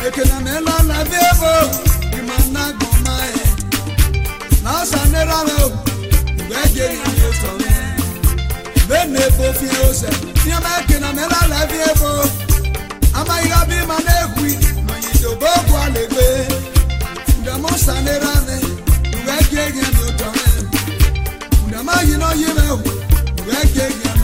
ekena mela la vivo imana goma na sanera lo weje ni to me bene fo fi ose ni ma ekena mela la vivo ama ira bi manegui no yido bobo alegbe ndamo sanera ne weje ni to me ndama yino yime weje ni